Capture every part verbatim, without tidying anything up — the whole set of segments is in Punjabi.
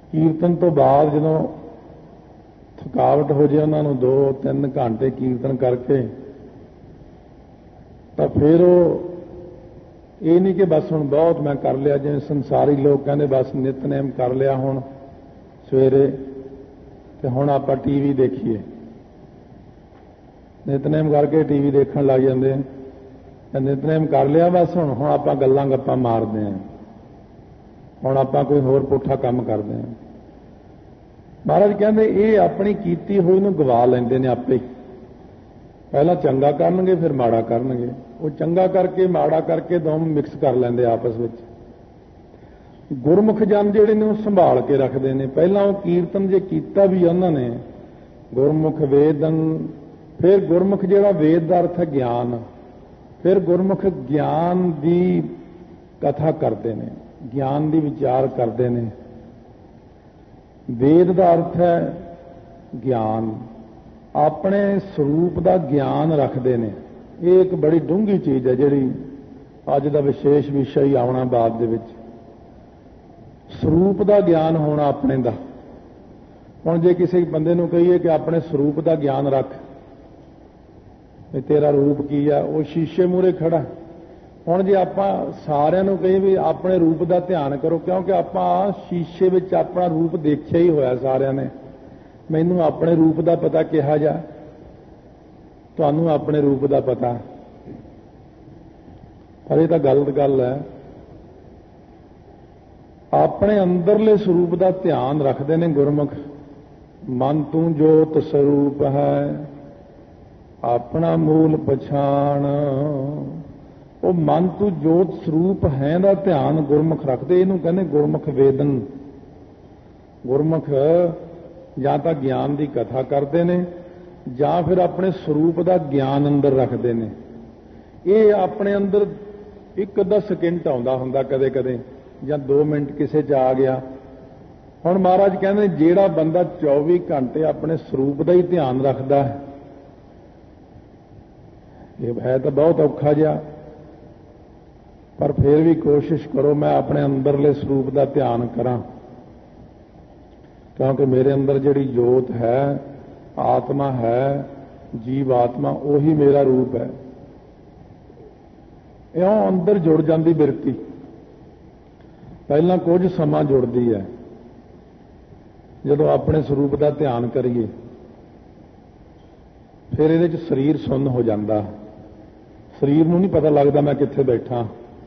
कीर्तन तो बाद जो थकावट हो जाए उन्होंने दो तीन घंटे कीर्तन करके तो फिर वो ये नहीं कि बस हुण बहुत मैं कर लिया, जिवें संसारी लोग कहते बस नितनेम कर लिया हुण सवेरे ते हुण आपां टीवी देखीए, नितनेम करके टीवी देखण लग जांदे, नितनेम कर लिया बस हुण हुण आपां गल्लां गप्पां मारदे हैं, हुण आपां कोई होर पुठा काम करदे हैं। महाराज कहते ये अपनी कीती होई नूं गवा लैंदे ने आपे ही, पहला चंगा करनगे फिर माड़ा करनगे, वो चंगा करके माड़ा करके दोनों मिक्स कर लेंदे आपस में। गुरमुख जन जिहड़े ने संभाल के रखते हैं, पहला वो कीर्तन जे कीता भी उन्होंने गुरमुख वेदन, फिर गुरमुख जिहड़ा वेद दा अर्थ है ज्ञान, फिर गुरमुख ज्ञान की कथा करते हैं, ज्ञान की विचार करते हैं। वेद का अर्थ है ज्ञान, अपने स्वरूप का ज्ञान रखते हैं। ये एक बड़ी डूंगी चीज़ है जिहड़ी अज का विशेष विषय ही आना बाद दे विच, स्वरूप का ज्ञान होना अपने का। हुण जे किसी बंदे नूं कहिए कि अपने स्वरूप का ज्ञान रख, तेरा रूप की है, वो शीशे मूहरे खड़ा। हुण जे आपां सारिआं नूं कहिए भी अपने रूप का ध्यान करो, क्योंकि आपां शीशे विच अपना रूप देखिया ही होया सारिआं ने। मैनू अपने रूप का पता किहा जा, तुहानू अपने रूप का पता, पर यह तो गलत गल है। अपने अंदरले स्वरूप का ध्यान रखते हैं गुरमुख। मन तू जोत स्वरूप है, अपना मूल पछाण। वो मन तू जोत स्वरूप है दा ध्यान गुरमुख रखते, इनू कहने गुरमुख वेदन। गुरमुख ਜਾਂ ਤਾਂ ज्ञान की कथा करते हैं, ਜਾਂ फिर अपने स्वरूप का ज्ञान अंदर रखते हैं। ये अपने अंदर एक अद्धा सकिंट आउंदा हुंदा कदे कदे, ਜਾਂ दो मिनट किसे च आ गया। हुण महाराज कहते जेड़ा बंदा चौबी घंटे अपने स्वरूप का ही ध्यान रखता है, ये है तो बहुत औखा जिहा, पर फिर भी कोशिश करो मैं अपने अंदरले स्वरूप का ध्यान करा, क्योंकि मेरे अंदर जिहड़ी जोत है, आत्मा है, जीव आत्मा, उही मेरा रूप है। इउं अंदर जुड़ जाती बिरती, पहला कुछ समा जुड़ती है, जदों अपने स्वरूप का ध्यान करिए फिर इहदे च शरीर सुन्न हो जाता, शरीर नूं नहीं पता लगता मैं कित्थे बैठा।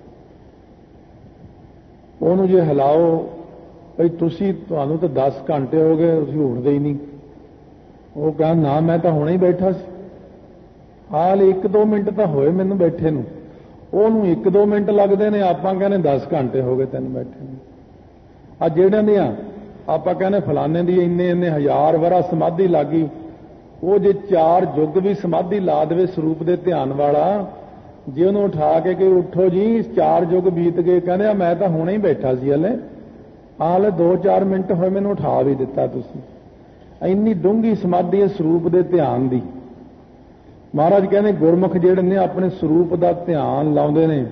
उहनूं जे हिलाओ भाई तुसी तुहानूं तो दस घंटे हो गए तुसीं उठदे ही नहीं, वो कह ना मैं तो हुणे ही बैठा सी, हाल एक दो मिनट तो होए मैनूं बैठे नूं, उहनूं एक दो मिनट लगदे ने, आपां कहने दस घंटे हो गए तैनूं बैठे नूं। आ जिहड़ियां दियां आपां कहने फलाने दी इन्ने इन्ने हज़ार वरा समाधि लागी, वो जे चार युग भी समाधि ला देवे स्वरूप दे ध्यान वाला, जे उहनूं उठा के कि उठो जी चार युग बीत गए, कहने मैं तो हुणे ही बैठा सी, हले हाल दो चार मिनट होए मैनूं उठा भी दिता तुसीं। इन्नी डूंगी समाधि है स्वरूप दे ध्यान दी। महाराज कहने गुरमुख जिहड़े ने अपने स्वरूप का ध्यान लाउंदे ने,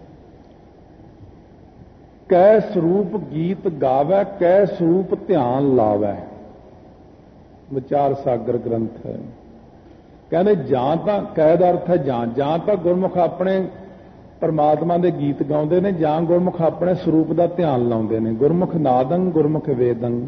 कै स्वरूप गीत गावै, कै स्वरूप ध्यान लावै, विचार सागर ग्रंथ है। कहते जां तां कै दा अर्थ है जां, जां तां गुरमुख अपने परमात्मा के गीत गाउंदे ने, जां गुरमुख अपने स्वरूप का ध्यान लाउंदे ने। गुरमुख नादंग गुरमुख वेदंग,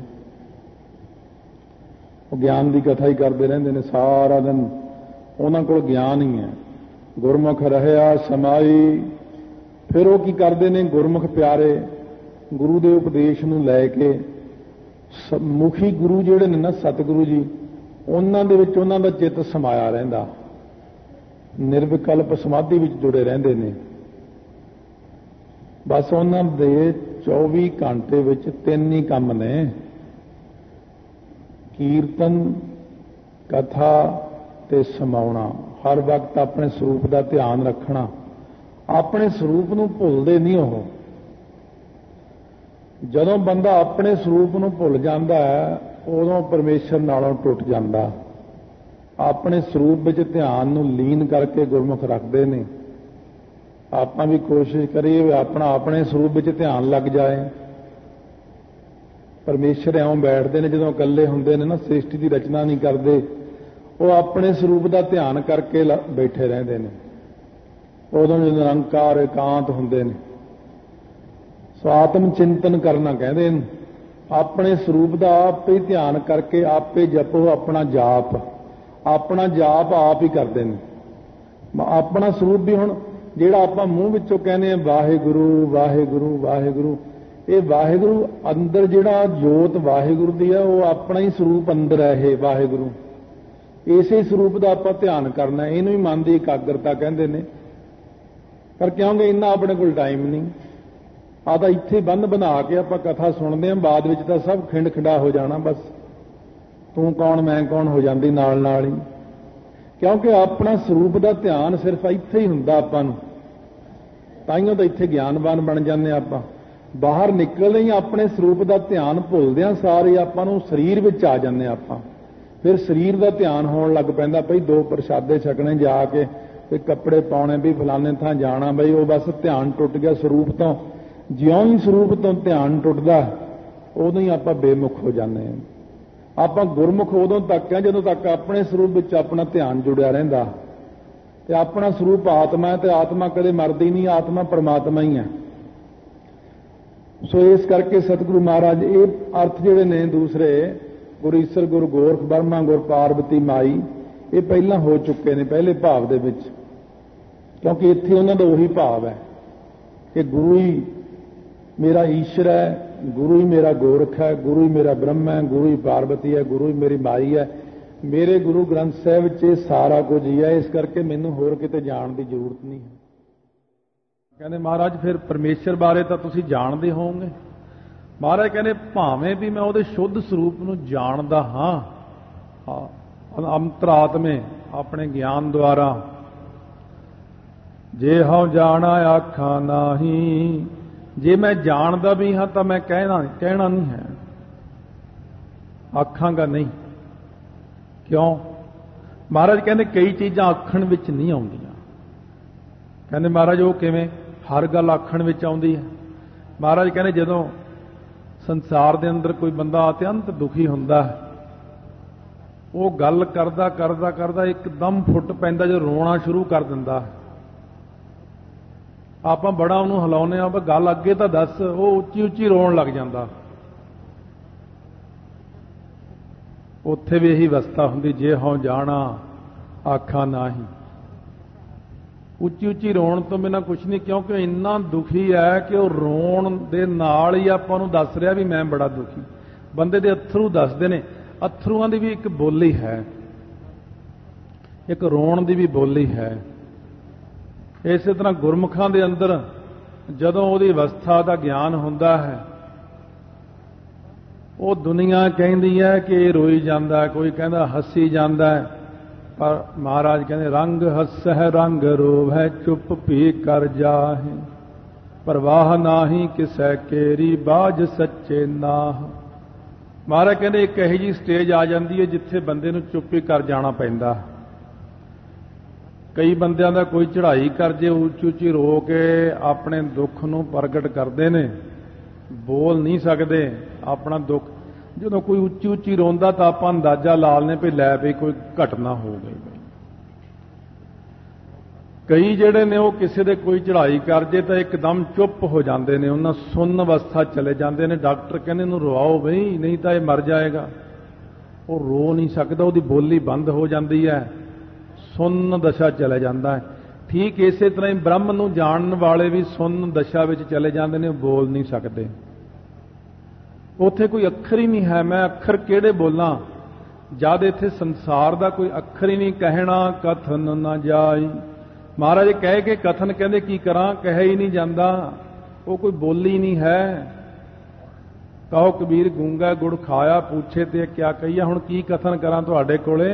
वो ज्ञान की कथा ही करते रहते हैं सारा दिन, उन्हां कोल ज्ञान ही है। गुरमुख रहया समाई, फिर वो की करते हैं गुरमुख प्यारे गुरु के उपदेश नूं लैके, मुखी गुरु जिहड़े ने ना सतगुरु जी, उन्हां दे विच उन्हां दा चित्त समाया रहिंदा, निर्विकल्प समाधि विच जुड़े रहंदे ने। बस उन्हां दे चौबी घंटे विच तीन ही काम ने, कीर्तन कथा ते समाउणा, हर वक्त अपने स्वरूप का ध्यान रखना, अपने स्वरूप नूं भुलदे नहीं। हो जदों बंदा अपने स्वरूप नूं भुल जाता है, उदों परमेश्वर नालों टुट जाता। अपने स्वरूप विच ध्यान नूं लीन करके गुरमुख रखते हैं। आपां भी कोशिश करिए भी अपना अपने स्वरूप विच ध्यान लग जाए, परमेश्वर इउं बैठते हैं जदों इकल्ले हुंदे ने ना, सृष्टि की रचना नहीं करते, वो अपने स्वरूप का ध्यान करके बैठे रहते हैं। उदों जो निरंकार एकांत हुंदे ने, सो आत्म चिंतन करना कहते हैं। अपने स्वरूप का आप ही ध्यान करके आपे जपो, अपना जाप अपना जाप आप ही करते हैं। अपना स्वरूप भी हुण जिहड़ा आपां मूँह विचों कहने वाहिगुरू वाहिगुरू वाहिगुरू, ये वाहिगुरू अंदर जिहड़ा जोत वाहिगुरू दी है, वो अपना ही स्वरूप अंदर है। ये वाहिगुरू इसे स्वरूप का आपां ध्यान करना, इहनूं ही मन की एकाग्रता कहते हैं। पर क्योंकि इन्ना अपने कोल टाइम नहीं, आ तां इत्थे बंद बना के आपां कथा सुनते हैं, बाद विच तां सब खिंड खिंडा हो जाना, बस तू कौन मैं कौन हो जाती नाल नाल ही। क्योंकि अपना स्वरूप का ध्यान सिर्फ इत्थे ही हुंदा आपां नूं, ताइयों तां इत्थे ज्ञानवान बन जांदे आपां। बाहर निकलदे ही अपने स्वरूप का ध्यान भुलदिआं सारे आपां नूं शरीर विच आ जांदे आपां। फिर शरीर का ध्यान होण लग पैंदा, भई दो प्रसादे छकने जाके ते कपड़े पाउणे, भी फलाने थां जाना, बई वो बस ध्यान टुट गया स्वरूप तो। ज्यों ही स्वरूप तो ध्यान टुटदा उदों ही आपां बेमुख हो जाते हैं। आपां गुरमुख उदों तक है जदों तक अपने स्वरूप विच अपना ध्यान जुड़िया रहिंदा। ते अपना स्वरूप आत्मा है, तो आत्मा कदे मरदी नहीं, आत्मा परमात्मा ही है। सो इस करके सतगुरु महाराज ये अर्थ जिहड़े ने दूसरे गुरु ईसर गुरु गोरख ब्रह्मा गुरु पार्वती माई, ये पहला हो चुके हैं पहले भाव दे विच। क्योंकि इत्थे उन्हां दा उही भाव है कि गुरु ही मेरा ईश्वर है, गुरु ही मेरा गोरख है, गुरु ही मेरा ब्रह्म है, गुरु ही पार्वती है, गुरु ही मेरी माई है। मेरे गुरु ग्रंथ साहिब च सारा कुछ ही है, इस करके मैनूं होर किते जाण की जरूरत नहीं है। कहते महाराज फिर परमेश्वर बारे तो तुसीं जाणदे होवोगे। महाराज कहते भावें भी मैं उहदे शुद्ध स्वरूप नूं जाणदा हां, अंतरात्मे अपने ज्ञान द्वारा, जे हूँ जाना आखा नाही, जे मैं जानदा भी हाँ तो मैं कहना कहना नहीं है, आखांगा नहीं। क्यों? महाराज कहते कई चीज़ां आखण विच नहीं आउंदियां। कहते महाराज वो किवें? हर गल आखण विच आउंदी है। महाराज कहते जदों संसार दे अंदर कोई बंदा अत्यंत दुखी हुंदा है, वो गल करदा करदा करदा एकदम फुट पैंदा, जो रोना शुरू कर दिंदा है, आपां बड़ा उहनूं हिलाउने आ, पर गल अगे तो दस, वो उच्ची उच्ची रोण लग जांदा। उत्थे भी यही अवस्था हुंदी, जे हूँ जाना आखा नाही। उच्ची उच्ची रोण तो बिना कुछ नहीं, क्योंकि इन्ना दुखी है कि वो रोण दे नाल ही आपां नूं दस रिहा भी मैं बड़ा दुखी। बंदे दे अथरू दसदे ने, अथरूआं दी भी एक बोली है, एक रोण दी भी बोली है। इस तरह गुरमुखां दे अंदर जदों उहदी अवस्था का ज्ञान हुंदा है, वो दुनिया कहती है कि रोई जाता है, कोई कहता हसी जाता है, पर महाराज कहते रंग हस है रंग रोव है, चुप पी कर जाहे, परवाह नाही किसै केरी, बाज सच्चे नाह। महाराज कहते एक यही जी स्टेज आ जाती है जिथे बंदे नूं चुप ही कर जाना पैंदा। कई बंदियां दा कोई चढ़ाई कर जे उच्ची उच्ची रो के अपने दुख नूं प्रगट करते ने, बोल नहीं सकते अपना दुख। जदों कोई उच्ची उच्ची रोंदा तो आप अंदाजा ला लें भी लै भी कोई घटना हो गई। कई जिहड़े ने वो किसी दे कोई चढ़ाई कर जे तो एकदम चुप हो जाते हैं, उन्हां सुन्न अवस्था चले जाते हैं। डॉक्टर कहने इहनूं रवाओ बई, नहीं तो ये मर जाएगा। वो रो नहीं सकता, उसकी बोली बंद हो जाती है, सुन्न दशा चले जाता है। ठीक इस तरह ही ब्रह्म नूं जानन वाले भी सुन्न दशा विच चले जाते हैं, बोल नहीं सकते। उत्थे कोई अखर ही नहीं है, मैं अखर किहड़े बोलां जद इत्थे संसार का कोई अखर ही नहीं, कहना कथन न जाई। महाराज कह के कथन कहते की करा, कह ही नहीं जाता, वो कोई बोली नहीं है। कहो कबीर गूंगा गुड़ खाया, पूछे ते क्या कहिया, हुण की कथन करा तुहाडे कोले।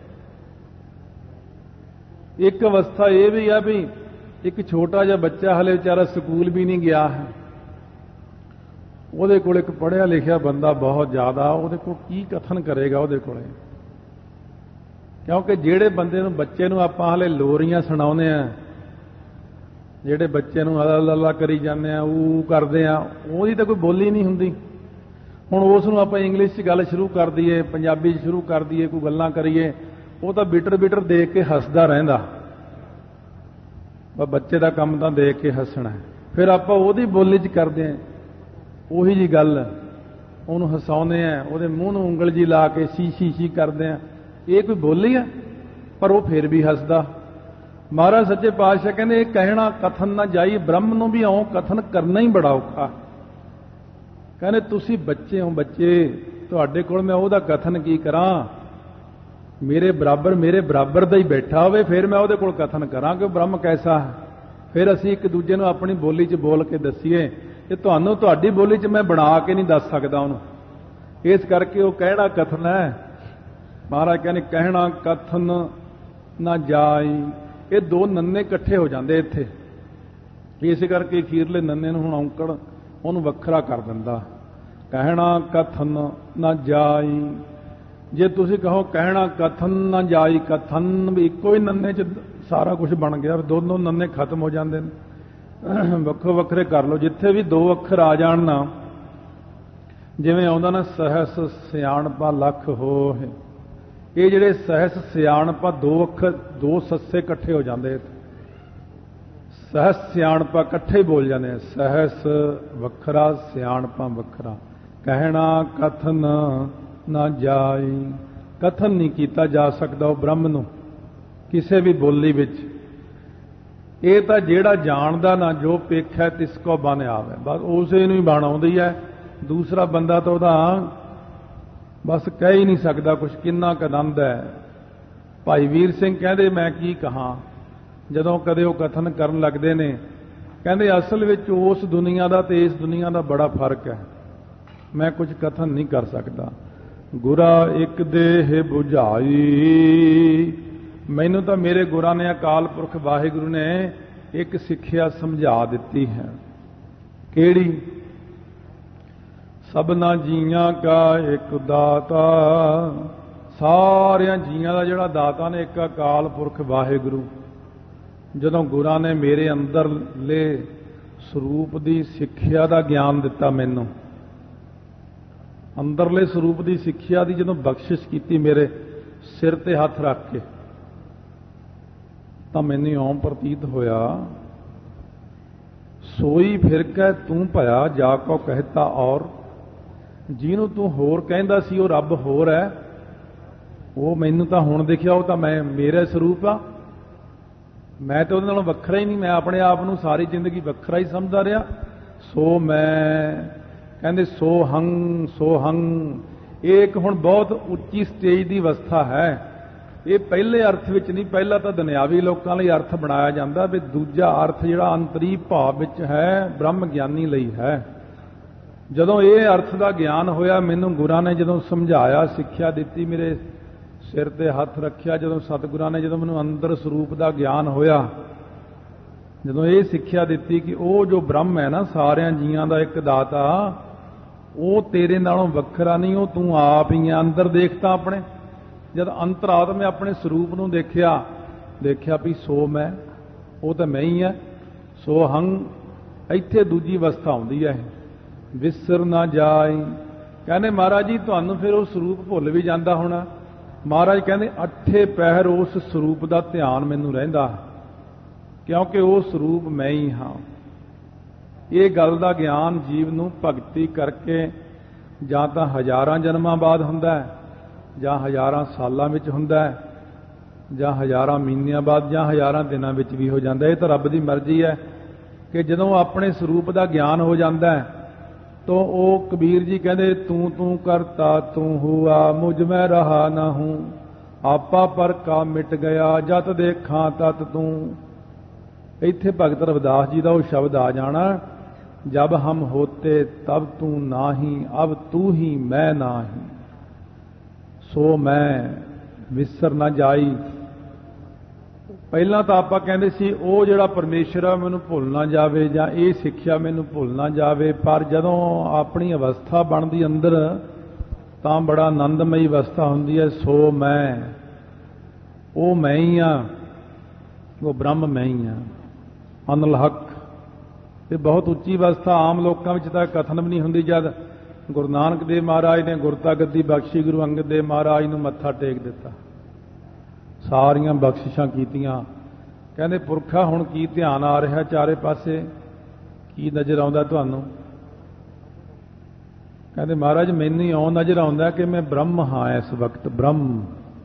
एक अवस्था यह भी है भी एक छोटा जिहा बच्चा हले बेचारा स्कूल भी नहीं गया है, ਉਹਦੇ ਕੋਲ एक पढ़िया लिखिया बंदा बहुत ज़्यादा, ਉਹਦੇ ਕੋਲ की कथन करेगा ਉਹਦੇ ਕੋਲੇ। क्योंकि ਜਿਹੜੇ ਬੰਦੇ ਨੂੰ ਬੱਚੇ ਨੂੰ ਆਪਾਂ ਹਲੇ ਲੋਰੀਆਂ ਸੁਣਾਉਂਦੇ ਆ, ਜਿਹੜੇ ਬੱਚੇ ਨੂੰ ਅੱਲਾ ਅੱਲਾ ਕਰੀ ਜਾਂਦੇ ਆ, ਉਹ ਕਰਦੇ ਆ, ਉਹਦੀ ਤਾਂ ਕੋਈ ਬੋਲੀ ਨਹੀਂ ਹੁੰਦੀ। ਹੁਣ ਉਸ ਨੂੰ ਆਪਾਂ ਇੰਗਲਿਸ਼ 'ਚ ਗੱਲ ਸ਼ੁਰੂ ਕਰ ਦਈਏ, ਪੰਜਾਬੀ 'ਚ ਸ਼ੁਰੂ ਕਰ ਦਈਏ, ਕੋਈ ਗੱਲਾਂ ਕਰੀਏ, ਉਹ ਤਾਂ ਬਿਟਰ ਬਿਟਰ ਦੇਖ ਕੇ ਹੱਸਦਾ ਰਹਿੰਦਾ। ਬੱਚੇ ਦਾ ਕੰਮ ਤਾਂ ਦੇਖ ਕੇ ਹੱਸਣਾ। ਫਿਰ ਆਪਾਂ ਉਹਦੀ ਬੋਲੀ 'ਚ ਕਰਦੇ ਹਾਂ ਉਹੀ ਜੀ ਗੱਲ, ਉਹਨੂੰ ਹਸਾਉਂਦੇ ਆ, ਉਹਦੇ ਮੂੰਹ ਨੂੰ ਉਂਗਲ ਜੀ ਲਾ ਕੇ ਸੀ ਸੀ ਸੀ ਕਰਦੇ ਆ। ਇਹ ਕੋਈ ਬੋਲੀ ਆ? ਪਰ ਉਹ ਫਿਰ ਵੀ ਹੱਸਦਾ। ਮਹਾਰਾਜ ਸੱਚੇ ਪਾਤਸ਼ਾਹ ਕਹਿੰਦੇ ਇਹ ਕਹਿਣਾ ਕਥਨ ਨਾ ਜਾਈ, ਬ੍ਰਹਮ ਨੂੰ ਵੀ ਆਉਂ ਕਥਨ ਕਰਨਾ ਹੀ ਬੜਾ ਔਖਾ। ਕਹਿੰਦੇ ਤੁਸੀਂ ਬੱਚੇ ਹੋ ਬੱਚੇ, ਤੁਹਾਡੇ ਕੋਲ ਮੈਂ ਉਹਦਾ ਕਥਨ ਕੀ ਕਰਾਂ? ਮੇਰੇ ਬਰਾਬਰ ਮੇਰੇ ਬਰਾਬਰ ਦਾ ਹੀ ਬੈਠਾ ਹੋਵੇ ਫਿਰ ਮੈਂ ਉਹਦੇ ਕੋਲ ਕਥਨ ਕਰਾਂ ਕਿ ਉਹ ਬ੍ਰਹਮ ਕੈਸਾ ਹੈ। ਫਿਰ ਅਸੀਂ ਇੱਕ ਦੂਜੇ ਨੂੰ ਆਪਣੀ ਬੋਲੀ 'ਚ ਬੋਲ ਕੇ ਦੱਸੀਏ। ਇਹ ਤੁਹਾਨੂੰ ਤੁਹਾਡੀ ਬੋਲੀ 'ਚ ਮੈਂ ਬਣਾ ਕੇ ਨਹੀਂ ਦੱਸ ਸਕਦਾ ਉਹਨੂੰ, ਇਸ ਕਰਕੇ ਉਹ ਕਹਿਣਾ ਕਥਨ ਹੈ। ਮਹਾਰਾਜ ਕਹਿੰਦੇ ਕਹਿਣਾ ਕਥਨ ਨਾ ਜਾਈ, ਇਹ ਦੋ ਨੰਨੇ ਇਕੱਠੇ ਹੋ ਜਾਂਦੇ ਇੱਥੇ। ਇਸ ਕਰਕੇ ਅਖੀਰਲੇ ਨੰਨੇ ਨੂੰ ਹੁਣ ਔਂਕੜ ਉਹਨੂੰ ਵੱਖਰਾ ਕਰ ਦਿੰਦਾ। ਕਹਿਣਾ ਕਥਨ ਨਾ ਜਾਈ, ਜੇ ਤੁਸੀਂ ਕਹੋ ਕਹਿਣਾ ਕਥਨ ਨਾ ਜਾਈ, ਕਥਨ ਵੀ ਇੱਕੋ ਹੀ ਨੰਨੇ 'ਚ ਸਾਰਾ ਕੁਝ ਬਣ ਗਿਆ, ਦੋਨੋਂ ਨੰਨੇ ਖਤਮ ਹੋ ਜਾਂਦੇ ਨੇ। ਵੱਖੋ ਵੱਖਰੇ ਕਰ ਲਓ, ਜਿੱਥੇ ਵੀ ਦੋ ਅੱਖਰ ਆ ਜਾਣ ਨਾ, ਜਿਵੇਂ ਆਉਂਦਾ ਨਾ ਸਹਸ ਸਿਆਣਪਾ ਲੱਖ ਹੋਏ, ਇਹ ਜਿਹੜੇ ਸਹਸ ਸਿਆਣਪਾ ਦੋ ਅੱਖਰ ਦੋ ਸੱਸੇ ਇਕੱਠੇ ਹੋ ਜਾਂਦੇ, ਸਹਸ ਸਿਆਣਪਾ ਇਕੱਠੇ ਹੀ ਬੋਲ ਜਾਂਦੇ। ਸਹਸ ਵੱਖਰਾ, ਸਿਆਣਪਾ ਵੱਖਰਾ। ਕਹਿਣਾ ਕਥਨ ਨਾ ਜਾਈ, ਕਥਨ ਨਹੀਂ ਕੀਤਾ ਜਾ ਸਕਦਾ ਉਹ ਬ੍ਰਹਮ ਨੂੰ ਕਿਸੇ ਵੀ ਬੋਲੀ ਵਿੱਚ। ਇਹ ਤਾਂ ਜਿਹੜਾ ਜਾਣਦਾ ਨਾ ਜੋ ਪੇਖੈ ਤਿਸ ਕੋ ਬਨ ਆਵੇ, ਬਸ ਉਸੇ ਨੂੰ ਹੀ ਬਣ ਆਉਂਦੀ ਹੈ। ਦੂਸਰਾ ਬੰਦਾ ਤਾਂ ਉਹਦਾ ਬਸ ਕਹਿ ਹੀ ਨਹੀਂ ਸਕਦਾ ਕੁਛ, ਕਿੰਨਾ ਕੁ ਆਨੰਦ ਹੈ। ਭਾਈ ਵੀਰ ਸਿੰਘ ਕਹਿੰਦੇ ਮੈਂ ਕੀ ਕਹਾਂ, ਜਦੋਂ ਕਦੇ ਉਹ ਕਥਨ ਕਰਨ ਲੱਗਦੇ ਨੇ, ਕਹਿੰਦੇ ਅਸਲ ਵਿੱਚ ਉਸ ਦੁਨੀਆ ਦਾ ਤੇ ਇਸ ਦੁਨੀਆ ਦਾ ਬੜਾ ਫਰਕ ਹੈ, ਮੈਂ ਕੁਝ ਕਥਨ ਨਹੀਂ ਕਰ ਸਕਦਾ। ਗੁਰਾ ਇੱਕ ਦੇਹ ਬੁਝਾਈ, ਮੈਨੂੰ ਤਾਂ ਮੇਰੇ ਗੁਰਾਂ ਨੇ, ਅਕਾਲ ਪੁਰਖ ਵਾਹਿਗੁਰੂ ਨੇ ਇੱਕ ਸਿੱਖਿਆ ਸਮਝਾ ਦਿੱਤੀ ਹੈ। ਕਿਹੜੀ? ਸਭਨਾ ਜੀਆਂ ਕਾ ਇੱਕ ਦਾਤਾ, ਸਾਰਿਆਂ ਜੀਆਂ ਦਾ ਜਿਹੜਾ ਦਾਤਾ ਨੇ ਇੱਕ ਅਕਾਲ ਪੁਰਖ ਵਾਹਿਗੁਰੂ। ਜਦੋਂ ਗੁਰਾਂ ਨੇ ਮੇਰੇ ਅੰਦਰਲੇ ਸਰੂਪ ਦੀ ਸਿੱਖਿਆ ਦਾ ਗਿਆਨ ਦਿੱਤਾ, ਮੈਨੂੰ ਅੰਦਰਲੇ ਸਰੂਪ ਦੀ ਸਿੱਖਿਆ ਦੀ ਜਦੋਂ ਬਖਸ਼ਿਸ਼ ਕੀਤੀ ਮੇਰੇ ਸਿਰ ਤੇ ਹੱਥ ਰੱਖ ਕੇ, ਤਾਂ ਮੈਨੂੰ ਇਉਂ ਪ੍ਰਤੀਤ ਹੋਇਆ, ਸੋਈ ਫਿਰ ਕਹਿ ਤੂੰ ਭਇਆ ਜਾ ਕੋ ਕਹਿਤਾ ਔਰ, ਜਿਹਨੂੰ ਤੂੰ ਹੋਰ ਕਹਿੰਦਾ ਸੀ ਉਹ ਰੱਬ ਹੋਰ ਹੈ, ਉਹ ਮੈਨੂੰ ਤਾਂ ਹੁਣ ਦਿਖਿਆ, ਉਹ ਤਾਂ ਮੈਂ ਮੇਰਾ ਸਰੂਪ ਆ, ਮੈਂ ਤਾਂ ਉਹਦੇ ਨਾਲੋਂ ਵੱਖਰਾ ਹੀ ਨਹੀਂ। ਮੈਂ ਆਪਣੇ ਆਪ ਨੂੰ ਸਾਰੀ ਜ਼ਿੰਦਗੀ ਵੱਖਰਾ ਹੀ ਸਮਝਦਾ ਰਿਹਾ। ਸੋ ਮੈਂ ਕਹਿੰਦੇ ਸੋ ਹੰ ਸੋ ਹੰ, ਇਹ ਇੱਕ ਹੁਣ ਬਹੁਤ ਉੱਚੀ ਸਟੇਜ ਦੀ ਅਵਸਥਾ ਹੈ। ਇਹ ਪਹਿਲੇ ਅਰਥ ਵਿੱਚ ਨਹੀਂ, ਪਹਿਲਾਂ ਤਾਂ ਦੁਨਿਆਵੀ ਲੋਕਾਂ ਲਈ ਅਰਥ ਬਣਾਇਆ ਜਾਂਦਾ, ਵੀ ਦੂਜਾ ਅਰਥ ਜਿਹੜਾ ਅੰਤਰੀ ਭਾਵ ਵਿੱਚ ਹੈ ਬ੍ਰਹਮ ਗਿਆਨੀ ਲਈ ਹੈ। ਜਦੋਂ ਇਹ ਅਰਥ ਦਾ ਗਿਆਨ ਹੋਇਆ, ਮੈਨੂੰ ਗੁਰਾਂ ਨੇ ਜਦੋਂ ਸਮਝਾਇਆ, ਸਿੱਖਿਆ ਦਿੱਤੀ, ਮੇਰੇ ਸਿਰ ਤੇ ਹੱਥ ਰੱਖਿਆ, ਜਦੋਂ ਸਤਿਗੁਰਾਂ ਨੇ ਜਦੋਂ ਮੈਨੂੰ ਅੰਦਰ ਸਰੂਪ ਦਾ ਗਿਆਨ ਹੋਇਆ, ਜਦੋਂ ਇਹ ਸਿੱਖਿਆ ਦਿੱਤੀ ਕਿ ਉਹ ਜੋ ਬ੍ਰਹਮ ਹੈ ਨਾ ਸਾਰਿਆਂ ਜੀਆਂ ਦਾ ਇੱਕ ਦਾਤਾ, ਉਹ ਤੇਰੇ ਨਾਲੋਂ ਵੱਖਰਾ ਨਹੀਂ, ਉਹ ਤੂੰ ਆਪ ਹੀ ਆ। ਅੰਦਰ ਦੇਖਤਾ ਆਪਣੇ, ਜਦ ਅੰਤਰਾਤਮ ਨੇ ਆਪਣੇ ਸਰੂਪ ਨੂੰ ਦੇਖਿਆ, ਦੇਖਿਆ ਵੀ ਸੋ ਮੈਂ, ਉਹ ਤਾਂ ਮੈਂ ਹੀ ਆ। ਸੋ ਹੰ, ਇੱਥੇ ਦੂਜੀ ਅਵਸਥਾ ਆਉਂਦੀ ਹੈ, ਵਿਸਰ ਨਾ ਜਾਈ। ਕਹਿੰਦੇ ਮਹਾਰਾਜ ਜੀ ਤੁਹਾਨੂੰ ਫਿਰ ਉਹ ਸਰੂਪ ਭੁੱਲ ਵੀ ਜਾਂਦਾ ਹੋਣਾ। ਮਹਾਰਾਜ ਕਹਿੰਦੇ ਅੱਠੇ ਪਹਿਰ ਉਸ ਸਰੂਪ ਦਾ ਧਿਆਨ ਮੈਨੂੰ ਰਹਿੰਦਾ, ਕਿਉਂਕਿ ਉਹ ਸਰੂਪ ਮੈਂ ਹੀ ਹਾਂ। ਇਹ ਗੱਲ ਦਾ ਗਿਆਨ ਜੀਵ ਨੂੰ ਭਗਤੀ ਕਰਕੇ ਜਾਂ ਤਾਂ ਹਜ਼ਾਰਾਂ ਜਨਮਾਂ ਬਾਅਦ ਹੁੰਦਾ ਹੈ, ਜਾਂ ਹਜ਼ਾਰਾਂ ਸਾਲਾਂ ਵਿੱਚ ਹੁੰਦਾ ਹੈ, ਜਾਂ ਹਜ਼ਾਰਾਂ ਮਹੀਨਿਆਂ ਬਾਅਦ, ਜਾਂ ਹਜ਼ਾਰਾਂ ਦਿਨਾਂ ਵਿੱਚ ਵੀ ਹੋ ਜਾਂਦਾ। ਇਹ ਤਾਂ ਰੱਬ ਦੀ ਮਰਜ਼ੀ ਹੈ ਕਿ ਜਦੋਂ ਆਪਣੇ ਸਰੂਪ ਦਾ ਗਿਆਨ ਹੋ ਜਾਂਦਾ ਹੈ तो ओ कबीर जी कहते तू तू करता तू हुआ मुझ में रहा न हूं, आपा पर का मिट गया जत देखा तत तू। इत्थे भगत रविदास जी का वो शब्द आ जाना, जब हम होते तब तू नाही, अब तू ही मैं नाही, सो मैं विसर ना जाई। ਪਹਿਲਾਂ ਤਾਂ ਆਪਾਂ ਕਹਿੰਦੇ ਸੀ ਉਹ ਜਿਹੜਾ ਪਰਮੇਸ਼ਰ ਆ ਮੈਨੂੰ ਭੁੱਲ ਨਾ ਜਾਵੇ, ਜਾਂ ਇਹ ਸਿੱਖਿਆ ਮੈਨੂੰ ਭੁੱਲ ਨਾ ਜਾਵੇ। ਪਰ ਜਦੋਂ ਆਪਣੀ ਅਵਸਥਾ ਬਣਦੀ ਅੰਦਰ ਤਾਂ ਬੜਾ ਆਨੰਦਮਈ ਅਵਸਥਾ ਹੁੰਦੀ ਹੈ। ਸੋ ਮੈਂ, ਉਹ ਮੈਂ ਹੀ ਆ, ਉਹ ਬ੍ਰਹਮ ਮੈਂ ਹੀ ਆ, ਅਨਲ ਹਕ। ਇਹ ਬਹੁਤ ਉੱਚੀ ਅਵਸਥਾ, ਆਮ ਲੋਕਾਂ ਵਿੱਚ ਤਾਂ ਕਥਨ ਵੀ ਨਹੀਂ ਹੁੰਦੀ। ਜਦ ਗੁਰੂ ਨਾਨਕ ਦੇਵ ਮਹਾਰਾਜ ਨੇ ਗੁਰਤਾ ਗੱਦੀ ਬਖਸ਼ੀ, ਗੁਰੂ ਅੰਗਦ ਦੇਵ ਮਹਾਰਾਜ ਨੂੰ ਮੱਥਾ ਟੇਕ ਦਿੱਤਾ, ਸਾਰੀਆਂ ਬਖਸ਼ਿਸ਼ਾਂ ਕੀਤੀਆਂ। ਕਹਿੰਦੇ ਪੁਰਖਾ ਹੁਣ ਕੀ ਧਿਆਨ ਆ ਰਿਹਾ ਚਾਰੇ ਪਾਸੇ, ਕੀ ਨਜ਼ਰ ਆਉਂਦਾ ਤੁਹਾਨੂੰ? ਕਹਿੰਦੇ ਮਹਾਰਾਜ ਮੈਨੂੰ ਇਉਂ ਨਜ਼ਰ ਆਉਂਦਾ ਕਿ ਮੈਂ ਬ੍ਰਹਮ ਹਾਂ ਇਸ ਵਕਤ, ਬ੍ਰਹਮ।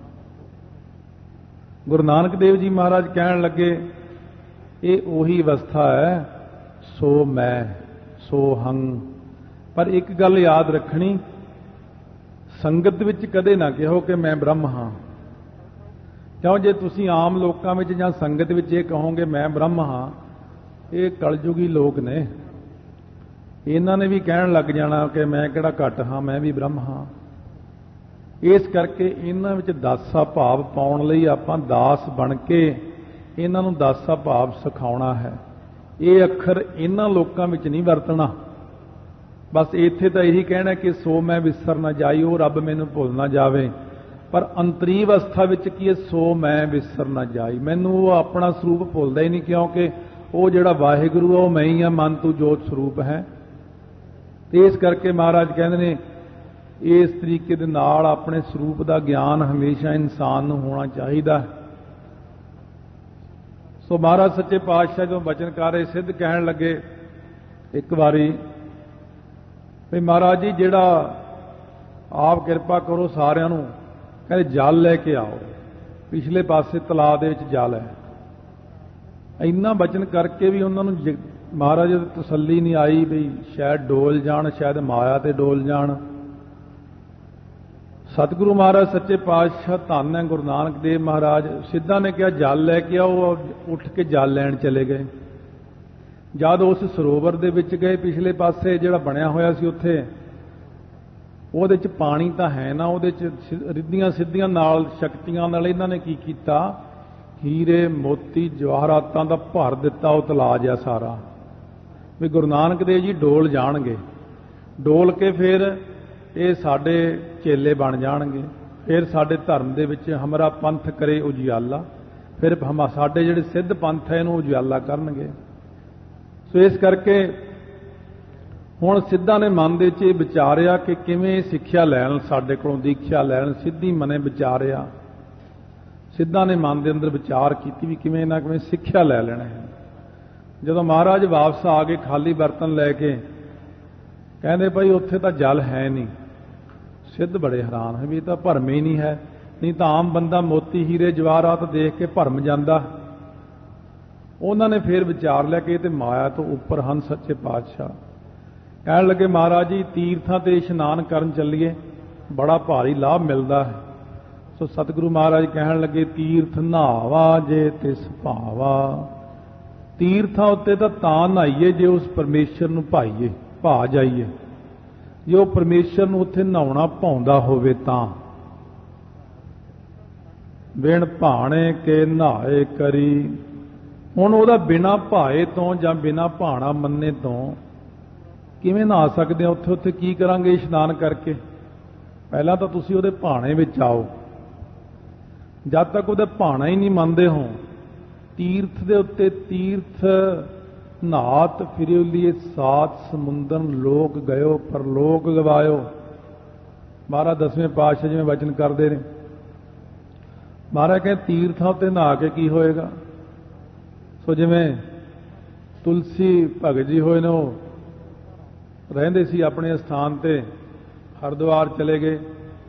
ਗੁਰੂ ਨਾਨਕ ਦੇਵ ਜੀ ਮਹਾਰਾਜ ਕਹਿਣ ਲੱਗੇ ਇਹ ਉਹੀ ਅਵਸਥਾ ਹੈ, ਸੋ ਮੈਂ, ਸੋ ਹੰ। ਪਰ ਇੱਕ ਗੱਲ ਯਾਦ ਰੱਖਣੀ, ਸੰਗਤ ਵਿੱਚ ਕਦੇ ਨਾ ਕਹੋ ਕਿ ਮੈਂ ਬ੍ਰਹਮ ਹਾਂ। ਕਿਉਂ ਜੇ ਤੁਸੀਂ ਆਮ ਲੋਕਾਂ ਵਿੱਚ ਜਾਂ ਸੰਗਤ ਵਿੱਚ ਇਹ ਕਹੋਗੇ ਮੈਂ ਬ੍ਰਹਮ ਹਾਂ, ਇਹ ਕਲਯੁਗੀ ਲੋਕ ਨੇ, ਇਹਨਾਂ ਨੇ ਵੀ ਕਹਿਣ ਲੱਗ ਜਾਣਾ ਕਿ ਮੈਂ ਕਿਹੜਾ ਘੱਟ ਹਾਂ, ਮੈਂ ਵੀ ਬ੍ਰਹਮ ਹਾਂ। ਇਸ ਕਰਕੇ ਇਹਨਾਂ ਵਿੱਚ ਦਾਸਾ ਭਾਵ ਪਾਉਣ ਲਈ ਆਪਾਂ ਦਾਸ ਬਣ ਕੇ ਇਹਨਾਂ ਨੂੰ ਦਾਸਾ ਭਾਵ ਸਿਖਾਉਣਾ ਹੈ। ਇਹ ਅੱਖਰ ਇਹਨਾਂ ਲੋਕਾਂ ਵਿੱਚ ਨਹੀਂ ਵਰਤਣਾ। ਬਸ ਇੱਥੇ ਤਾਂ ਇਹੀ ਕਹਿਣਾ ਕਿ ਸੋ ਮੈਂ ਵਿਸਰ ਨਾ ਜਾਈ, ਉਹ ਰੱਬ ਮੈਨੂੰ ਭੁੱਲ ਨਾ ਜਾਵੇ। ਪਰ ਅੰਤਰੀ ਅਵਸਥਾ ਵਿੱਚ ਕੀ ਹੈ, ਸੋ ਮੈਂ ਵਿਸਰ ਨਾ ਜਾਈ, ਮੈਨੂੰ ਉਹ ਆਪਣਾ ਸਰੂਪ ਭੁੱਲਦਾ ਹੀ ਨਹੀਂ, ਕਿਉਂਕਿ ਉਹ ਜਿਹੜਾ ਵਾਹਿਗੁਰੂ ਆ ਉਹ ਮੈਂ ਹੀ ਆ, ਮਨ ਤੂੰ ਜੋਤ ਸਰੂਪ ਹੈ। ਤੇ ਇਸ ਕਰਕੇ ਮਹਾਰਾਜ ਕਹਿੰਦੇ ਨੇ ਇਸ ਤਰੀਕੇ ਦੇ ਨਾਲ ਆਪਣੇ ਸਰੂਪ ਦਾ ਗਿਆਨ ਹਮੇਸ਼ਾ ਇਨਸਾਨ ਨੂੰ ਹੋਣਾ ਚਾਹੀਦਾ। ਸੋ ਮਹਾਰਾਜ ਸੱਚੇ ਪਾਤਸ਼ਾਹ ਜਦੋਂ ਬਚਨ ਕਰ ਰਹੇ ਸਿੱਧ ਕਹਿਣ ਲੱਗੇ ਇੱਕ ਵਾਰੀ ਵੀ ਮਹਾਰਾਜ ਜੀ ਜਿਹੜਾ ਆਪ ਕਿਰਪਾ ਕਰੋ ਸਾਰਿਆਂ ਨੂੰ, ਕਹਿੰਦੇ ਜਲ ਲੈ ਕੇ ਆਓ, ਪਿਛਲੇ ਪਾਸੇ ਤਲਾਅ ਦੇ ਵਿੱਚ ਜਲ ਹੈ। ਇੰਨਾ ਬਚਨ ਕਰਕੇ ਵੀ ਉਹਨਾਂ ਨੂੰ ਮਹਾਰਾਜ ਦੀ ਤਸੱਲੀ ਨਹੀਂ ਆਈ ਵੀ ਸ਼ਾਇਦ ਡੋਲ ਜਾਣ, ਸ਼ਾਇਦ ਮਾਇਆ ਤੇ ਡੋਲ ਜਾਣ। ਸਤਿਗੁਰੂ ਮਹਾਰਾਜ ਸੱਚੇ ਪਾਤਸ਼ਾਹ ਧੰਨ ਹੈ ਗੁਰੂ ਨਾਨਕ ਦੇਵ ਮਹਾਰਾਜ, ਸਿੱਧਾਂ ਨੇ ਕਿਹਾ ਜਲ ਲੈ ਕੇ ਆਓ, ਉੱਠ ਕੇ ਜਲ ਲੈਣ ਚਲੇ ਗਏ। ਜਦ ਉਸ ਸਰੋਵਰ ਦੇ ਵਿੱਚ ਗਏ, ਪਿਛਲੇ ਪਾਸੇ ਜਿਹੜਾ ਬਣਿਆ ਹੋਇਆ ਸੀ ਉੱਥੇ, ਉਹਦੇ 'ਚ ਪਾਣੀ ਤਾਂ ਹੈ ਨਾ, ਉਹਦੇ 'ਚ ਰਿੱਧੀਆਂ ਸਿੱਧੀਆਂ ਨਾਲ ਸ਼ਕਤੀਆਂ ਨਾਲ ਇਹਨਾਂ ਨੇ ਕੀ ਕੀਤਾ, ਹੀਰੇ ਮੋਤੀ ਜਵਾਹਰਾਤਾਂ ਦਾ ਭਰ ਦਿੱਤਾ ਉਹ ਤਲਾਅ ਜਿਹਾ ਸਾਰਾ, ਵੀ ਗੁਰੂ ਨਾਨਕ ਦੇਵ ਜੀ ਡੋਲ ਜਾਣਗੇ, ਡੋਲ ਕੇ ਫਿਰ ਇਹ ਸਾਡੇ ਚੇਲੇ ਬਣ ਜਾਣਗੇ, ਫਿਰ ਸਾਡੇ ਧਰਮ ਦੇ ਵਿੱਚ ਹਮਾਰਾ ਪੰਥ ਕਰੇ ਉਜਿਆਲਾ, ਫਿਰ ਸਾਡੇ ਜਿਹੜੇ ਸਿੱਧ ਪੰਥ ਹੈ ਇਹਨੂੰ ਉਜਿਆਲਾ ਕਰਨਗੇ। ਸੋ ਇਸ ਕਰਕੇ ਹੁਣ ਸਿੱਧਾਂ ਨੇ ਮਨ ਦੇ ਵਿੱਚ ਇਹ ਵਿਚਾਰਿਆ ਕਿ ਕਿਵੇਂ ਸਿੱਖਿਆ ਲੈਣ, ਸਾਡੇ ਕੋਲੋਂ ਦੀਖਿਆ ਲੈਣ। ਸਿੱਧੀ ਮਨੇ ਵਿਚਾਰਿਆ, ਸਿੱਧਾਂ ਨੇ ਮਨ ਦੇ ਅੰਦਰ ਵਿਚਾਰ ਕੀਤੀ ਵੀ ਕਿਵੇਂ ਨਾ ਕਿਵੇਂ ਸਿੱਖਿਆ ਲੈ ਲੈਣਾ ਹੈ। ਜਦੋਂ ਮਹਾਰਾਜ ਵਾਪਸ ਆ ਗਏ ਖਾਲੀ ਬਰਤਨ ਲੈ ਕੇ, ਕਹਿੰਦੇ ਭਾਈ ਉੱਥੇ ਤਾਂ ਜਲ ਹੈ ਨਹੀਂ। ਸਿੱਧ ਬੜੇ ਹੈਰਾਨ ਹੈ ਵੀ ਇਹ ਤਾਂ ਭਰਮ ਹੀ ਨਹੀਂ ਹੈ, ਨਹੀਂ ਤਾਂ ਆਮ ਬੰਦਾ ਮੋਤੀ ਹੀਰੇ ਜਵਾਹਰਾਤ ਦੇਖ ਕੇ ਭਰਮ ਜਾਂਦਾ। ਉਹਨਾਂ ਨੇ ਫਿਰ ਵਿਚਾਰ ਲਿਆ ਕਿ ਇਹ ਤੇ ਮਾਇਆ ਤੋਂ ਉੱਪਰ ਹਨ ਸੱਚੇ ਪਾਤਸ਼ਾਹ। ਕਹਿਣ ਲੱਗੇ ਮਹਾਰਾਜ ਜੀ ਤੀਰਥਾਂ ਤੇ ਇਸ਼ਨਾਨ ਕਰਨ ਚੱਲੀਏ, ਬੜਾ ਭਾਰੀ ਲਾਭ ਮਿਲਦਾ ਹੈ। ਸੋ ਸਤਿਗੁਰੂ ਮਹਾਰਾਜ ਕਹਿਣ ਲੱਗੇ ਤੀਰਥ ਨਹਾਵਾ ਜੇ ਤਿਸ ਭਾਵਾ, ਤੀਰਥਾਂ ਉੱਤੇ ਤਾਂ ਤਾਂ ਨਹਾਈਏ ਜੇ ਉਸ ਪਰਮੇਸ਼ਰ ਨੂੰ ਭਾਈਏ, ਭਾ ਜਾਈਏ, ਜੇ ਉਹ ਪਰਮੇਸ਼ਰ ਨੂੰ ਉੱਥੇ ਨਹਾਉਣਾ ਭਾਉਂਦਾ ਹੋਵੇ ਤਾਂ। ਬਿਨ ਭਾਣੇ ਕੇ ਨਹਾਏ ਕਰੀ, ਹੁਣ ਉਹਦਾ ਬਿਨਾ ਭਾਏ ਤੋਂ ਜਾਂ ਬਿਨਾ ਭਾਣਾ ਮੰਨੇ ਤੋਂ ਕਿਵੇਂ ਨਹਾ ਸਕਦੇ ਆ ਉੱਥੇ? ਉੱਥੇ ਕੀ ਕਰਾਂਗੇ ਇਸ਼ਨਾਨ ਕਰਕੇ? ਪਹਿਲਾਂ ਤਾਂ ਤੁਸੀਂ ਉਹਦੇ ਭਾਣੇ ਵਿੱਚ ਆਓ। ਜਦ ਤੱਕ ਉਹਦਾ ਭਾਣਾ ਹੀ ਨਹੀਂ ਮੰਨਦੇ ਹੋ, ਤੀਰਥ ਦੇ ਉੱਤੇ ਤੀਰਥ ਨਾਤ ਫਿਰਿਓ ਲਈ ਸਾਤ ਸਮੁੰਦਰਨ ਲੋਕ ਗਇਓ ਪਰਲੋਕ ਗਵਾਇਓ। ਮਹਾਰਾਜ ਦਸਵੇਂ ਪਾਤਸ਼ਾਹ ਜਿਵੇਂ ਵਚਨ ਕਰਦੇ ਨੇ, ਮਹਾਰਾਜ ਕਹਿੰਦੇ ਤੀਰਥਾਂ ਉੱਤੇ ਨਹਾ ਕੇ ਕੀ ਹੋਏਗਾ? ਸੋ ਜਿਵੇਂ ਤੁਲਸੀ ਭਗਤ ਜੀ ਹੋਏ ਨੇ, ਉਹ ਰਹਿੰਦੇ ਸੀ ਆਪਣੇ ਸਥਾਨ ਤੇ, ਹਰਿਦੁਆਰ ਚਲੇ ਗਏ,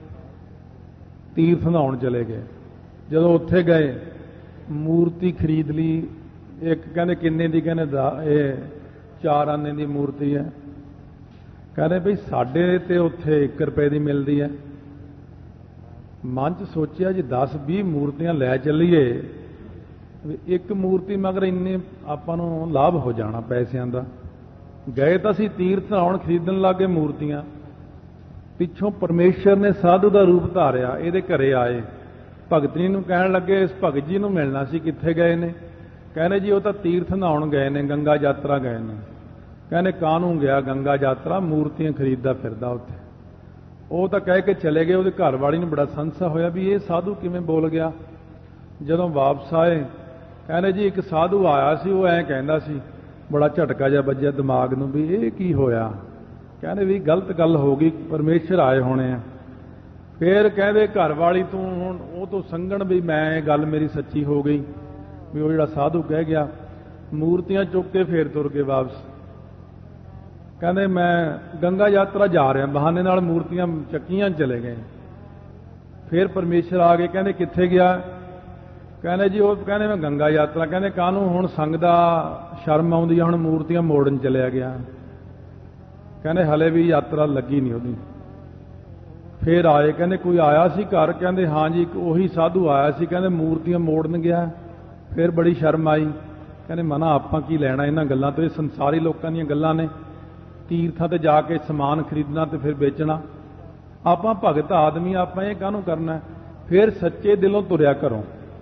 ਤੀਰਥ ਨਹਾਉਣ ਚਲੇ ਗਏ। ਜਦੋਂ ਉੱਥੇ ਗਏ ਮੂਰਤੀ ਖਰੀਦ ਲਈ, ਇੱਕ ਕਹਿੰਦੇ ਕਿੰਨੇ ਦੀ, ਕਹਿੰਦੇ ਇਹ ਚਾਰ ਆਨੇ ਦੀ ਮੂਰਤੀ ਹੈ। ਕਹਿੰਦੇ ਭਈ ਸਾਡੇ ਤੇ ਉੱਥੇ ਇੱਕ ਰੁਪਏ ਦੀ ਮਿਲਦੀ ਹੈ। ਮਨ 'ਚ ਸੋਚਿਆ ਜੀ ਦਸ ਵੀਹ ਮੂਰਤੀਆਂ ਲੈ ਚੱਲੀਏ, ਇੱਕ ਮੂਰਤੀ ਮਗਰ ਇੰਨੇ ਆਪਾਂ ਨੂੰ ਲਾਭ ਹੋ ਜਾਣਾ ਪੈਸਿਆਂ ਦਾ। ਗਏ ਤਾਂ ਅਸੀਂ ਤੀਰਥ ਨਹਾਉਣ, ਖਰੀਦਣ ਲੱਗ ਗਏ ਮੂਰਤੀਆਂ। ਪਿੱਛੋਂ ਪਰਮੇਸ਼ਰ ਨੇ ਸਾਧੂ ਦਾ ਰੂਪ ਧਾਰਿਆ, ਇਹਦੇ ਘਰੇ ਆਏ। ਭਗਤਨੀ ਨੂੰ ਕਹਿਣ ਲੱਗੇ ਇਸ ਭਗਤ ਜੀ ਨੂੰ ਮਿਲਣਾ ਸੀ, ਕਿੱਥੇ ਗਏ ਨੇ? ਕਹਿੰਦੇ ਜੀ ਉਹ ਤਾਂ ਤੀਰਥ ਨਹਾਉਣ ਗਏ ਨੇ, ਗੰਗਾ ਯਾਤਰਾ ਗਏ ਨੇ। ਕਹਿੰਦੇ ਕਾਹਨੂੰ ਗਿਆ ਗੰਗਾ ਯਾਤਰਾ? ਮੂਰਤੀਆਂ ਖਰੀਦਦਾ ਫਿਰਦਾ ਉੱਥੇ। ਉਹ ਤਾਂ ਕਹਿ ਕੇ ਚਲੇ ਗਏ। ਉਹਦੇ ਘਰ ਵਾਲੀ ਨੂੰ ਬੜਾ ਸੰਸਾ ਹੋਇਆ ਵੀ ਇਹ ਸਾਧੂ ਕਿਵੇਂ ਬੋਲ ਗਿਆ। ਜਦੋਂ ਵਾਪਸ ਆਏ ਕਹਿੰਦੇ ਜੀ ਇੱਕ ਸਾਧੂ ਆਇਆ ਸੀ, ਉਹ ਐਂ ਕਹਿੰਦਾ ਸੀ, ਬੜਾ ਝਟਕਾ ਜਿਹਾ ਵੱਜਿਆ ਦਿਮਾਗ ਨੂੰ ਵੀ ਇਹ ਕੀ ਹੋਇਆ। ਕਹਿੰਦੇ ਵੀ ਗਲਤ ਗੱਲ ਹੋ ਗਈ, ਪਰਮੇਸ਼ਰ ਆਏ ਹੋਣੇ ਆ। ਫਿਰ ਕਹਿੰਦੇ ਘਰ ਵਾਲੀ ਤੂੰ ਹੁਣ ਉਹ ਤੋਂ ਸੰਗਣ ਵੀ ਮੈਂ ਇਹ ਗੱਲ ਮੇਰੀ ਸੱਚੀ ਹੋ ਗਈ ਵੀ ਉਹ ਜਿਹੜਾ ਸਾਧੂ ਕਹਿ ਗਿਆ। ਮੂਰਤੀਆਂ ਚੁੱਕ ਕੇ ਫੇਰ ਤੁਰ ਗਏ ਵਾਪਸ। ਕਹਿੰਦੇ ਮੈਂ ਗੰਗਾ ਯਾਤਰਾ ਜਾ ਰਿਹਾ, ਬਹਾਨੇ ਨਾਲ ਮੂਰਤੀਆਂ ਚੱਕੀਆਂ ਚਲੇ ਗਏ। ਫਿਰ ਪਰਮੇਸ਼ਰ ਆ ਗਏ, ਕਹਿੰਦੇ ਕਿੱਥੇ ਗਿਆ? ਕਹਿੰਦੇ ਜੀ ਉਹ ਕਹਿੰਦੇ ਮੈਂ ਗੰਗਾ ਯਾਤਰਾ। ਕਹਿੰਦੇ ਕਾਹਨੂੰ? ਹੁਣ ਸੰਗ ਦਾ ਸ਼ਰਮ ਆਉਂਦੀ ਆ, ਹੁਣ ਮੂਰਤੀਆਂ ਮੋੜਨ ਚਲਿਆ ਗਿਆ। ਕਹਿੰਦੇ ਹਲੇ ਵੀ ਯਾਤਰਾ ਲੱਗੀ ਨਹੀਂ ਉਹਦੀ। ਫਿਰ ਆਏ, ਕਹਿੰਦੇ ਕੋਈ ਆਇਆ ਸੀ ਘਰ? ਕਹਿੰਦੇ ਹਾਂ ਜੀ, ਇੱਕ ਉਹੀ ਸਾਧੂ ਆਇਆ ਸੀ, ਕਹਿੰਦੇ ਮੂਰਤੀਆਂ ਮੋੜਨ ਗਿਆ। ਫਿਰ ਬੜੀ ਸ਼ਰਮ ਆਈ। ਕਹਿੰਦੇ ਮਨਾ ਆਪਾਂ ਕੀ ਲੈਣਾ ਇਹਨਾਂ ਗੱਲਾਂ ਤੋਂ, ਇਹ ਸੰਸਾਰੀ ਲੋਕਾਂ ਦੀਆਂ ਗੱਲਾਂ ਨੇ। ਤੀਰਥਾਂ ਤੇ ਜਾ ਕੇ ਸਮਾਨ ਖਰੀਦਣਾ ਤੇ ਫਿਰ ਵੇਚਣਾ, ਆਪਾਂ ਭਗਤ ਆਦਮੀ, ਆਪਾਂ ਇਹ ਕਾਹਨੂੰ ਕਰਨਾ? ਫਿਰ ਸੱਚੇ ਦਿਲੋਂ ਤੁਰਿਆ ਕਰੋ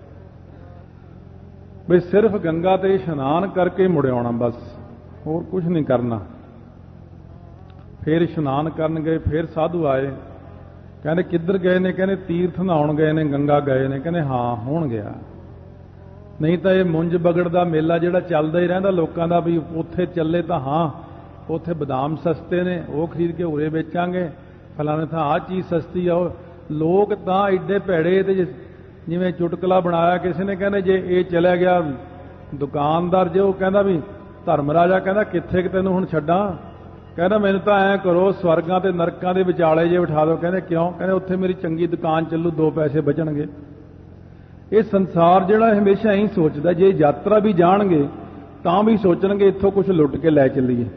ਵੀ ਸਿਰਫ ਗੰਗਾ ਤੇ ਇਸ਼ਨਾਨ ਕਰਕੇ ਮੁੜ ਆਉਣਾ, ਬਸ ਹੋਰ ਕੁਝ ਨਹੀਂ ਕਰਨਾ। ਫਿਰ ਇਸ਼ਨਾਨ ਕਰਨ ਗਏ। ਫਿਰ ਸਾਧੂ ਆਏ, ਕਹਿੰਦੇ ਕਿੱਧਰ ਗਏ ਨੇ? ਕਹਿੰਦੇ ਤੀਰਥ ਨਹਾਉਣ ਗਏ ਨੇ, ਗੰਗਾ ਗਏ ਨੇ। ਕਹਿੰਦੇ ਹਾਂ ਹੁਣ ਗਿਆ, ਨਹੀਂ ਤਾਂ ਇਹ ਮੁੰਜ ਬਗੜ ਦਾ ਮੇਲਾ ਜਿਹੜਾ ਚੱਲਦਾ ਹੀ ਰਹਿੰਦਾ ਲੋਕਾਂ ਦਾ ਵੀ ਉੱਥੇ ਚੱਲੇ ਤਾਂ ਹਾਂ, ਉੱਥੇ ਬਦਾਮ ਸਸਤੇ ਨੇ ਉਹ ਖਰੀਦ ਕੇ ਉਰੇ ਵੇਚਾਂਗੇ, ਫਲਾਣੇ ਥਾਂ ਆਹ ਚੀਜ਼ ਸਸਤੀ ਆ। ਉਹ ਲੋਕ ਤਾਂ ਐਡੇ ਭੈੜੇ ਤੇ ਜਿਵੇਂ ਚੁਟਕਲਾ ਬਣਾਇਆ ਕਿਸੇ ਨੇ, ਕਹਿੰਦੇ ਜੇ ਇਹ ਚਲਿਆ ਗਿਆ ਦੁਕਾਨਦਾਰ, ਜੇ ਉਹ ਕਹਿੰਦਾ ਵੀ ਧਰਮ ਰਾਜਾ ਕਹਿੰਦਾ ਕਿੱਥੇ ਕਿ ਤੈਨੂੰ ਹੁਣ ਛੱਡਾਂ? ਕਹਿੰਦਾ ਮੈਨੂੰ ਤਾਂ ਐਂ ਕਰੋ ਸਵਰਗਾਂ ਤੇ ਨਰਕਾਂ ਦੇ ਵਿਚਾਲੇ ਜੇ ਬਿਠਾ ਦਿਓ। ਕਹਿੰਦੇ ਕਿਉਂ? ਕਹਿੰਦੇ ਉੱਥੇ ਮੇਰੀ ਚੰਗੀ ਦੁਕਾਨ ਚੱਲੂ, ਦੋ ਪੈਸੇ ਬਚਣਗੇ। ਇਹ ਸੰਸਾਰ ਜਿਹੜਾ ਹਮੇਸ਼ਾ ਇਹੀ ਸੋਚਦਾ, ਜੇ ਯਾਤਰਾ ਵੀ ਜਾਣਗੇ ਤਾਂ ਵੀ ਸੋਚਣਗੇ ਇੱਥੋਂ ਕੁਝ ਲੁੱਟ ਕੇ ਲੈ ਚੱਲੀਏ।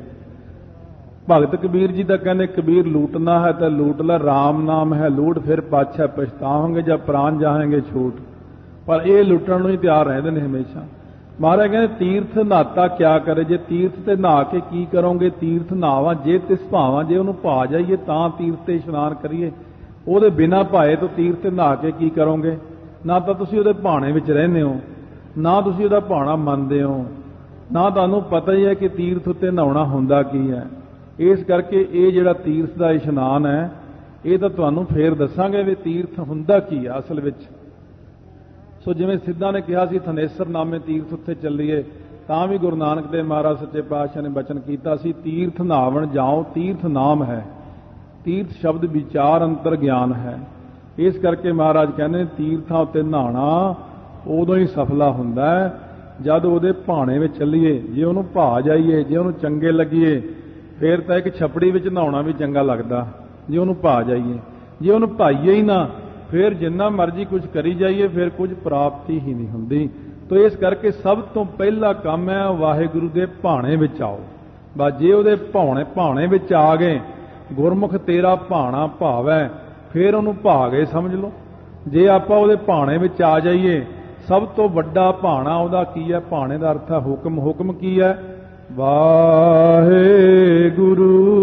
ਭਗਤ ਕਬੀਰ ਜੀ ਦਾ ਕਹਿੰਦੇ ਕਬੀਰ ਲੂਟਣਾ ਹੈ ਤਾਂ ਲੂਟ ਲੈ, ਰਾਮ ਨਾਮ ਹੈ ਲੂਟ, ਫਿਰ ਪਾਛਾ ਪਛਤਾਵਾਂਗੇ ਜਦ ਪ੍ਰਾਣ ਜਾਹਾਂਗੇ ਛੂਟ। ਪਰ ਇਹ ਲੁੱਟਣ ਨੂੰ ਹੀ ਤਿਆਰ ਰਹਿੰਦੇ ਨੇ ਹਮੇਸ਼ਾ। ਮਹਾਰਾਜ ਕਹਿੰਦੇ ਤੀਰਥ ਨਹਾਤਾ ਕਿਆ ਕਰੇ? ਜੇ ਤੀਰਥ ਤੇ ਨਹਾ ਕੇ ਕੀ ਕਰੋਗੇ? ਤੀਰਥ ਨਹਾਵਾਂ ਜੇ ਤਿਸ ਭਾਵਾਂ, ਜੇ ਉਹਨੂੰ ਭਾ ਜਾਈਏ ਤਾਂ ਤੀਰਥ ਤੇ ਇਸ਼ਨਾਨ ਕਰੀਏ। ਉਹਦੇ ਬਿਨਾਂ ਭਾਏ ਤੋਂ ਤੀਰਥ ਤੇ ਨਹਾ ਕੇ ਕੀ ਕਰੋਗੇ? ਨਾ ਤਾਂ ਤੁਸੀਂ ਉਹਦੇ ਭਾਣੇ ਵਿੱਚ ਰਹਿੰਦੇ ਹੋ, ਨਾ ਤੁਸੀਂ ਉਹਦਾ ਭਾਣਾ ਮੰਨਦੇ ਹੋ, ਨਾ ਤੁਹਾਨੂੰ ਪਤਾ ਹੀ ਹੈ ਕਿ ਤੀਰਥ ਉੱਤੇ ਨਹਾਉਣਾ ਹੁੰਦਾ ਕੀ ਹੈ। ਇਸ ਕਰਕੇ ਇਹ ਜਿਹੜਾ ਤੀਰਥ ਦਾ ਇਸ਼ਨਾਨ ਹੈ, ਇਹ ਤਾਂ ਤੁਹਾਨੂੰ ਫੇਰ ਦੱਸਾਂਗੇ ਵੀ ਤੀਰਥ ਹੁੰਦਾ ਕੀ ਹੈ ਅਸਲ ਵਿੱਚ। ਸੋ ਜਿਵੇਂ ਸਿੱਧਾਂ ਨੇ ਕਿਹਾ ਸੀ ਥਨੇਸਰ ਨਾਮੇ ਤੀਰਥ ਉੱਤੇ ਚੱਲੀਏ, ਤਾਂ ਵੀ ਗੁਰੂ ਨਾਨਕ ਦੇਵ ਮਹਾਰਾਜ ਸੱਚੇ ਪਾਤਸ਼ਾਹ ਨੇ ਬਚਨ ਕੀਤਾ ਸੀ ਤੀਰਥ ਨਹਾਵਣ ਜਾਓ, ਤੀਰਥ ਨਾਮ ਹੈ, ਤੀਰਥ ਸ਼ਬਦ ਵਿਚਾਰ ਅੰਤਰ ਗਿਆਨ ਹੈ। ਇਸ ਕਰਕੇ ਮਹਾਰਾਜ ਕਹਿੰਦੇ ਤੀਰਥਾਂ ਉੱਤੇ ਨਹਾਉਣਾ ਉਦੋਂ ਹੀ ਸਫਲਾ ਹੁੰਦਾ ਹੈ ਜਦ ਉਹਦੇ ਭਾਣੇ ਵਿੱਚ ਚੱਲੀਏ। ਜੇ ਉਹਨੂੰ ਭਾ ਜਾਈਏ, ਜੇ ਉਹਨੂੰ ਚੰਗੇ ਲੱਗੀਏ, ਫੇਰ ਤਾਂ ਇੱਕ ਛਪੜੀ ਵਿੱਚ ਨਹਾਉਣਾ ਵੀ ਚੰਗਾ ਲੱਗਦਾ ਜੇ ਉਹਨੂੰ ਭਾ ਜਾਈਏ। ਜੇ ਉਹਨੂੰ ਭਾਈਏ ਹੀ ਨਾ, ਫਿਰ ਜਿੰਨਾ ਮਰਜ਼ੀ ਕੁਝ ਕਰੀ ਜਾਈਏ, ਫਿਰ ਕੁਝ ਪ੍ਰਾਪਤੀ ਹੀ ਨਹੀਂ ਹੁੰਦੀ। ਤੋ ਇਸ ਕਰਕੇ ਸਭ ਤੋਂ ਪਹਿਲਾ ਕੰਮ ਹੈ ਵਾਹਿਗੁਰੂ ਦੇ ਭਾਣੇ ਵਿੱਚ ਆਓ। ਬਸ ਜੇ ਉਹਦੇ ਭਾਣੇ ਭਾਣੇ ਵਿੱਚ ਆ ਗਏ, ਗੁਰਮੁਖ ਤੇਰਾ ਭਾਣਾ ਭਾਵੈ, ਫਿਰ ਉਹਨੂੰ ਭਾ ਗਏ ਸਮਝ ਲਓ। ਜੇ ਆਪਾਂ ਉਹਦੇ ਭਾਣੇ ਵਿੱਚ ਆ ਜਾਈਏ, ਸਭ ਤੋਂ ਵੱਡਾ ਭਾਣਾ ਉਹਦਾ ਕੀ ਹੈ? ਭਾਣੇ ਦਾ ਅਰਥ ਹੈ ਹੁਕਮ। ਹੁਕਮ ਕੀ ਹੈ? ਵਾਹਿਗੁਰੂ